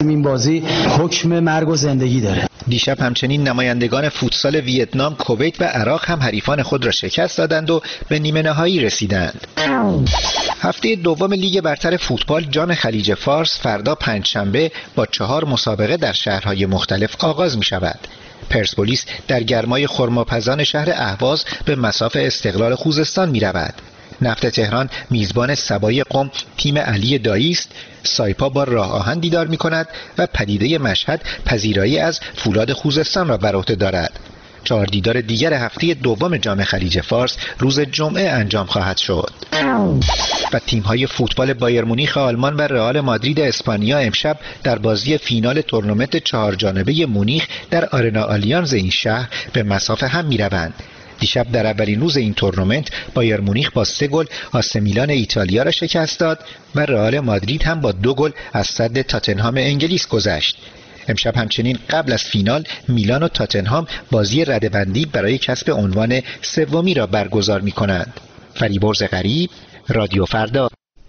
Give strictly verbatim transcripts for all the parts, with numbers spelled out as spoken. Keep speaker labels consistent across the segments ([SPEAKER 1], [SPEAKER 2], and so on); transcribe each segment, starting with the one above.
[SPEAKER 1] این بازی حکم مرگ و زندگی داره.
[SPEAKER 2] دیشب همچنین نمایندگان فوتسال ویتنام، کویت و عراق هم حریفان خود را شکست دادند و به نیمه نهایی رسیدند. هفته دوم لیگ برتر فوتبال جام خلیج فارس فردا پنجشنبه با چهار مسابقه در شهرهای مختلف آغاز می شود. پرسپولیس در گرمای خرماپزان شهر اهواز به مصاف استقلال خوزستان می رود. نفت تهران میزبان سبای قم تیم علی دایی است. سایپا با راه آهن دیدار می کند و پدیده مشهد پذیرایی از فولاد خوزستان را بر عهده دارد. چهار دیدار دیگر هفته دوم جام خلیج فارس روز جمعه انجام خواهد شد. و تیم‌های فوتبال بایر مونیخ آلمان و رئال مادرید اسپانیا امشب در بازی فینال تورنمنت چهار جانبه مونیخ در آرنا آلیانز این شهر به مصاف هم می‌روند. دیشب در اولین روز این تورنمنت بایر مونیخ با سه گل آسه میلان ایتالیا را شکست داد و رئال مادرید هم با دو گل از سد تاتنهام انگلیس گذشت. امشب همچنین قبل از فینال میلان و تاتنهام بازی رده‌بندی برای کسب عنوان سومی را برگزار می‌کنند. فریبرز غریب، رادیو فردا.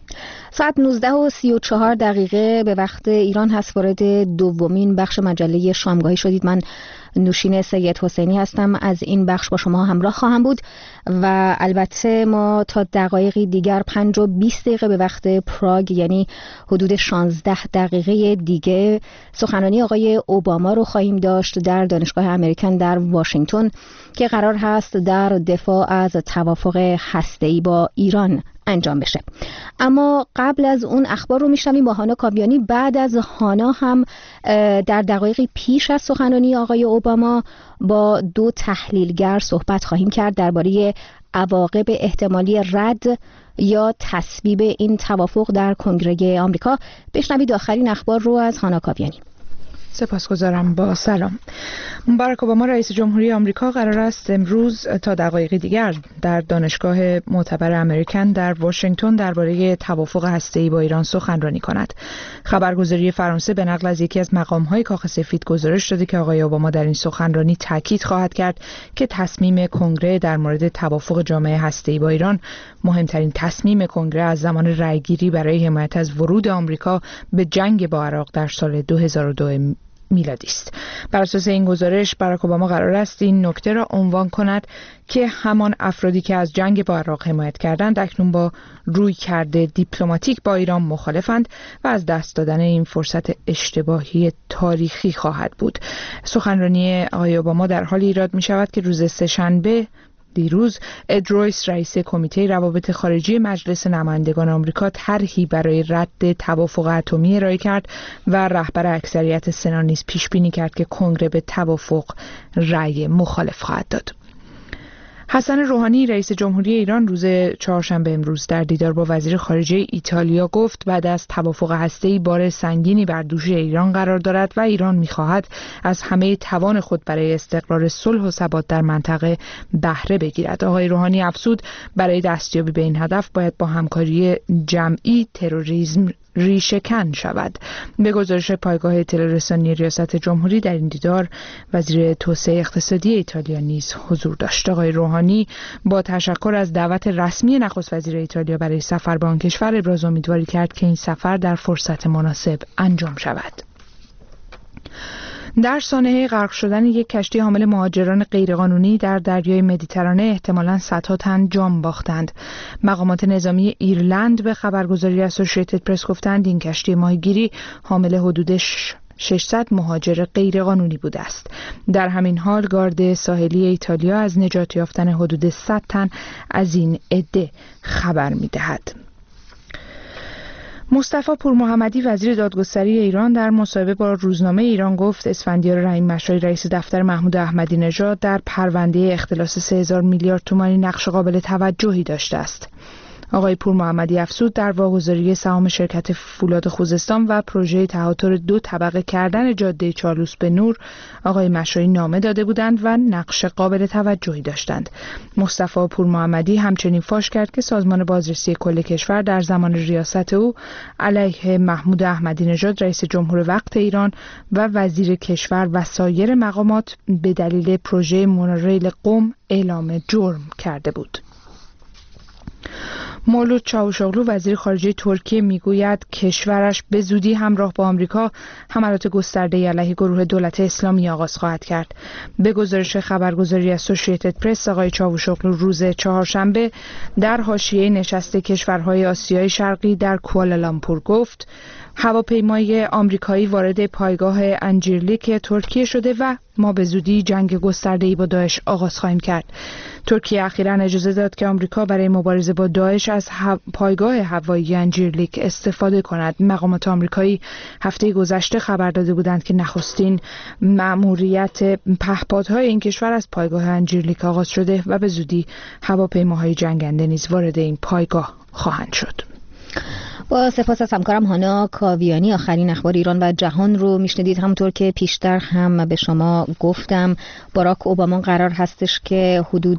[SPEAKER 3] ساعت نوزده و سی و چهار دقیقه به وقت ایران هست. وارد دومین بخش مجله شامگاهی شدید. من نوشین سید حسینی هستم. از این بخش با شما همراه خواهم بود و البته ما تا دقایقی دیگر پنج و بیست دقیقه به وقت پراگ، یعنی حدود شانزده دقیقه دیگه، سخنرانی آقای اوباما رو خواهیم داشت در دانشگاه امریکن در واشنگتن که قرار هست در دفاع از توافق هسته‌ای با ایران انجام بشه. اما قبل از اون اخبار رو میشنویم با هانا کاویانی. بعد از هانا هم در دقایقی پیش از سخنرانی آقای اوباما با دو تحلیلگر صحبت خواهیم کرد درباره عواقب احتمالی رد یا تصویب این توافق در کنگره آمریکا. بشنوید آخرین اخبار رو از هانا کاویانی.
[SPEAKER 4] سپاسگزارم. با سلام. باراک اوباما رئیس جمهوری آمریکا قرار است امروز تا دقایق دیگر در دانشگاه معتبر امریکن در واشنگتن درباره توافق هسته‌ای با ایران سخنرانی کند. خبرگزاری فرانسه به نقل از یکی از مقام‌های کاخ سفید گزارش داده که آقای اوباما در این سخنرانی تاکید خواهد کرد که تصمیم کنگره در مورد توافق جامعه هسته‌ای با ایران مهمترین تصمیم کنگره از زمان رأیگیری برای حمایت از ورود آمریکا به جنگ با عراق در سال دو هزار و دو میلادی است. بر اساس این گزارش باراک اوباما قرار است این نکته را عنوان کند که همان افرادی که از جنگ با عراق حمایت کردند اکنون با رویکرد دیپلماتیک با ایران مخالفند و از دست دادن این فرصت اشتباهی تاریخی خواهد بود. سخنرانی آقای اوباما در حالی ایراد می شود که روز سه‌شنبه دیروز اد رویس رئیس کمیته روابط خارجی مجلس نمایندگان آمریکا طرحی برای رد توافق اتمی ارائه کرد و رهبر اکثریت سنا نیز پیش بینی کرد که کنگره به توافق رأی مخالف خواهد داد. حسن روحانی رئیس جمهوری ایران روز چهارشنبه امروز در دیدار با وزیر خارجه ایتالیا گفت بعد از توافق هسته‌ای بار سنگینی بر دوش ایران قرار دارد و ایران می‌خواهد از همه توان خود برای استقرار صلح و ثبات در منطقه بهره بگیرد. آقای روحانی افزود برای دستیابی به این هدف باید با همکاری جمعی تروریسم ریشه‌کن شود. به گزارش پایگاه اطلاع رسانی ریاست جمهوری در این دیدار وزیر توسعه اقتصادی ایتالیا نیز حضور داشت. آقای روحانی با تشکر از دعوت رسمی نخست وزیر ایتالیا برای سفر به آن کشور ابراز امیدواری کرد که این سفر در فرصت مناسب انجام شود. در سانحه غرق شدن یک کشتی حامل مهاجران غیرقانونی در دریای مدیترانه احتمالاً صدها تن جان باختند. مقامات نظامی ایرلند به خبرگزاری اسوسییتد پرس گفتند این کشتی ماهیگیری حامل حدود ششصد مهاجر غیرقانونی بوده است. در همین حال گارد ساحلی ایتالیا از نجات یافتن حدود صد تن از این عده خبر می‌دهد. مصطفی پورمحمدی وزیر دادگستری ایران در مصاحبه با روزنامه ایران گفت اسفندیار رحیم مشایی رئیس دفتر محمود احمدی نژاد در پرونده اختلاس سه هزار میلیارد تومانی نقش قابل توجهی داشته است. آقای پورمحمدی افزود در واگذاری سهام شرکت فولاد خوزستان و پروژه تهاتر دو طبقه کردن جاده چالوس به نور آقای مشایی نامه داده بودند و نقش قابل توجهی داشتند. مصطفی پورمحمدی همچنین فاش کرد که سازمان بازرسی کل کشور در زمان ریاست او علیه محمود احمدی نژاد رئیس جمهور وقت ایران و وزیر کشور و سایر مقامات به دلیل پروژه مونوریل قم اعلام جرم کرده بود. مولود چاوشوغلو وزیر خارجه ترکیه میگوید کشورش به زودی همراه با آمریکا حملات گسترده علیه گروه دولت اسلامی آغاز خواهد کرد. به گزارش خبرگزاری اسوسییتد پرس، آقای چاوشوغلو روز چهارشنبه در حاشیه نشست کشورهای آسیای شرقی در کوالالامپور گفت هواپیمای آمریکایی وارد پایگاه انجیرلیک ترکیه شده و ما به زودی جنگ گسترده‌ای با داعش آغاز خواهیم کرد. ترکیه اخیراً اجازه داد که آمریکا برای مبارزه با داعش از پایگاه هوایی انجیرلیک استفاده کند. مقامات آمریکایی هفته گذشته خبر داده بودند که نخستین مأموریت پهپادهای این کشور از پایگاه انجیرلیک آغاز شده و به زودی هواپیماهای جنگنده نیز وارد این پایگاه خواهند شد.
[SPEAKER 3] با سپاس از همکارم هانا کاویانی آخرین اخبار ایران و جهان رو میشنیدید. همونطور که پیشتر هم به شما گفتم باراک اوباما قرار هستش که حدود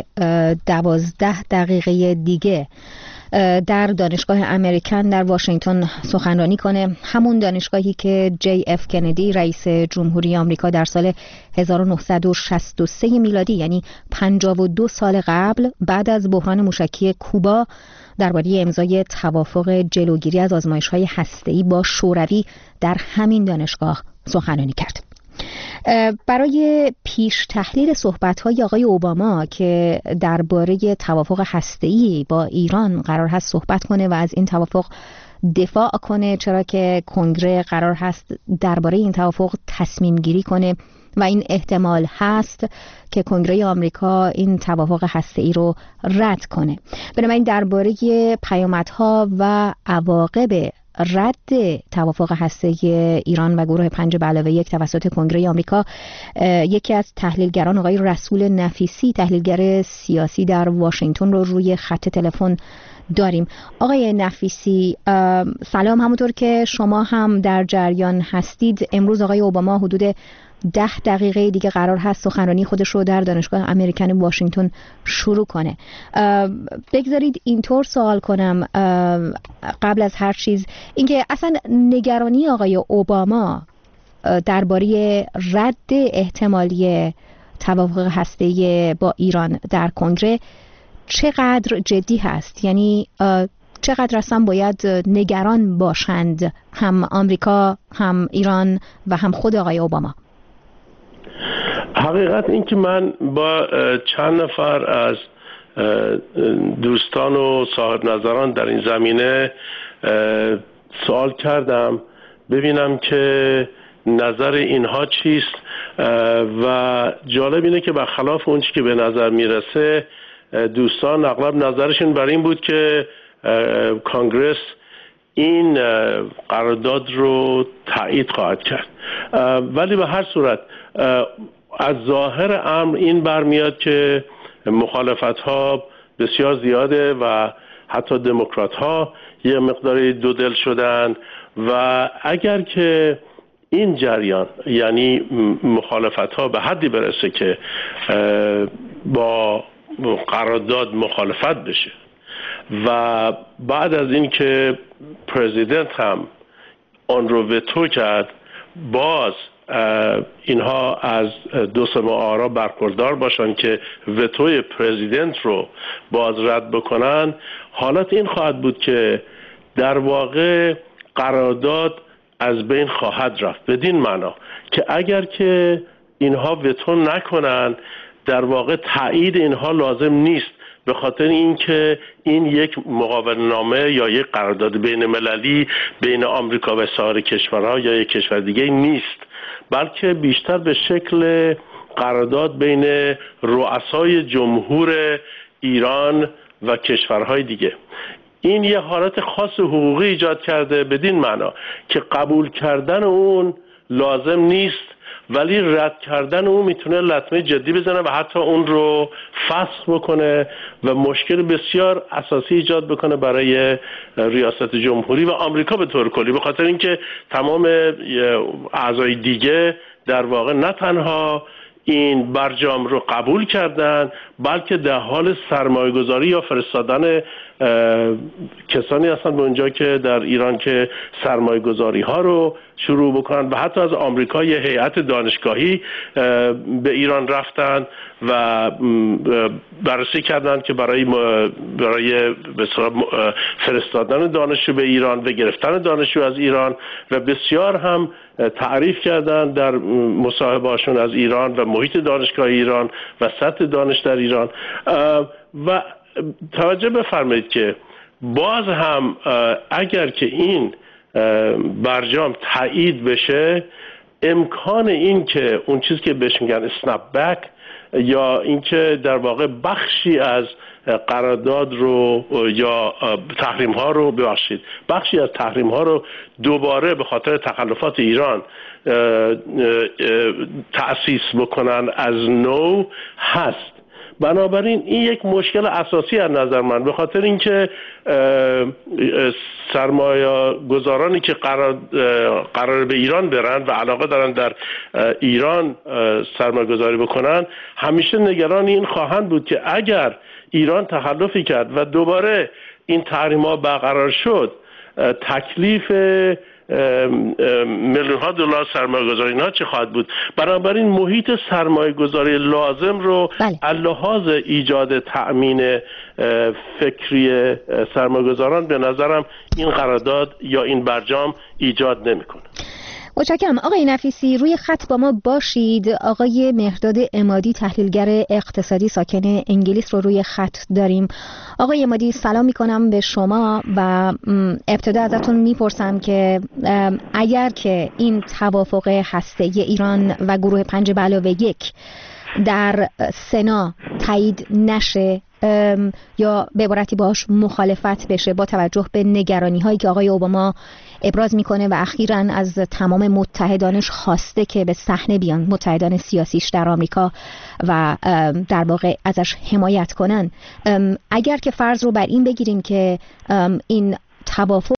[SPEAKER 3] دوازده دقیقه دیگه در دانشگاه امریکن در واشنگتن سخنرانی کنه، همون دانشگاهی که جی اف کندی رئیس جمهوری آمریکا در سال هزار و نهصد و شصت و سه میلادی یعنی پنجاه و دو سال قبل بعد از بحران موشکی کوبا درباره امضای توافق جلوگیری از آزمایش‌های هسته‌ای با شوروی در همین دانشگاه سخنرانی کرد. برای پیش تحلیل صحبت‌های آقای اوباما که درباره توافق هسته‌ای با ایران قرار هست صحبت کنه و از این توافق دفاع کنه، چرا که کنگره قرار هست درباره این توافق تصمیم گیری کنه و این احتمال هست که کنگره آمریکا این توافق هسته‌ای رو رد کنه. بنابراین درباره پیامدها و عواقب رد توافق هسته‌ای ایران و گروه پنج به علاوه یک توسط کنگره آمریکا یکی از تحلیلگران آقای رسول نفیسی، تحلیلگر سیاسی در واشنگتن رو روی خط تلفن داریم. آقای نفیسی سلام. همونطور که شما هم در جریان هستید امروز آقای اوباما حدود ده دقیقه دیگه قرار هست سخنرانی خودش رو در دانشگاه امریکن واشنگتن شروع کنه. بگذارید اینطور سوال کنم قبل از هر چیز اینکه اصلا نگرانی آقای اوباما درباره رد احتمالی توافق هسته‌ای با ایران در کنگره چقدر جدی هست؟ یعنی چقدر اصلا باید نگران باشند هم آمریکا هم ایران و هم خود آقای اوباما؟
[SPEAKER 5] حقیقت این که من با چند نفر از دوستان و صاحب نظران در این زمینه سوال کردم ببینم که نظر اینها چیست و جالب اینه که برخلاف اون چی که به نظر میرسه دوستان اغلب نظرشون بر این بود که کانگرس این قرارداد رو تایید خواهد کرد، ولی به هر صورت از ظاهر امر این برمیاد که مخالفت ها بسیار زیاده و حتی دموکرات ها یه مقداری دو دل شدن و اگر که این جریان یعنی مخالفت ها به حدی برسه که با قرارداد مخالفت بشه و بعد از این که پرزیدنت هم آن رو وتو کرد باز اینها از دو سه آرا برخوردار باشن که وتوی پرزیدنت رو باز رد بکنن، حالت این خواهد بود که در واقع قرارداد از بین خواهد رفت، بدین معنا که اگر که اینها وتو نکنن در واقع تایید اینها لازم نیست، به خاطر اینکه این یک مقاوله‌نامه یا یک قرارداد بین مللی بین آمریکا و سایر کشورها یا یک کشور دیگه نیست، بلکه بیشتر به شکل قرارداد بین رؤسای جمهور ایران و کشورهای دیگه. این یه حالت خاص حقوقی ایجاد کرده بدین معنا که قبول کردن اون لازم نیست ولی رد کردن اون میتونه لطمه جدی بزنه و حتی اون رو فسخ بکنه و مشکل بسیار اساسی ایجاد بکنه برای ریاست جمهوری و آمریکا به طور کلی، به خاطر اینکه تمام اعضای دیگه در واقع نه تنها این برجام رو قبول کردن بلکه در حال سرمایه‌گذاری یا فرستادن کسانی هستند به اونجا که در ایران که سرمایه گذاری ها رو شروع بکنن و حتی از آمریکا یه هیئت دانشگاهی به ایران رفتن و بررسی کردند که برای برای به اصطلاح فرستادن دانشجو به ایران و گرفتن دانشجو از ایران و بسیار هم تعریف کردند در مصاحبه‌هاشون از ایران و محیط دانشگاه ایران و سطح دانش در ایران. و توجه بفرمایید که باز هم اگر که این برجام تایید بشه، امکان این که اون چیز که بهش میگن اسنپ بک یا اینکه در واقع بخشی از قرارداد رو یا تحریم ها رو ببخشید بخشی از تحریم ها رو دوباره به خاطر تخلفات ایران تأسیس بکنن از نو هست. بنابراین این یک مشکل اساسی از نظر من، به خاطر اینکه سرمایه گذارانی که قرار قرار به ایران برن و علاقه دارن در ایران سرمایه گذاری بکنن، همیشه نگران این خواهند بود که اگر ایران تخلفی کرد و دوباره این تحریم‌ها برقرار شد، تکلیف میلیون ها دلار سرمایه گذاری اینها چه خواهد بود؟ بنابراین محیط سرمایه گذاری لازم رو از لحاظ ایجاد تأمین فکری سرمایه گذاران به نظرم این قرارداد یا این برجام ایجاد نمیکنه.
[SPEAKER 3] متشکرم. آقای نفیسی روی خط با ما باشید. آقای مهرداد عمادی تحلیلگر اقتصادی ساکن انگلیس رو روی خط داریم. آقای عمادی سلام میکنم به شما و ابتدا ازتون میپرسم که اگر که این توافق هسته‌ای ایران و گروه پنج به علاوه یک در سنا تایید نشه یا به عبارتی باهاش مخالفت بشه، با توجه به نگرانی هایی که آقای اوباما ابراز میکنه و اخیراً از تمام متحدانش خواسته که به صحنه بیان، متحدان سیاسیش در آمریکا، و در واقع ازش حمایت کنن، اگر که فرض رو بر این بگیریم که این توافق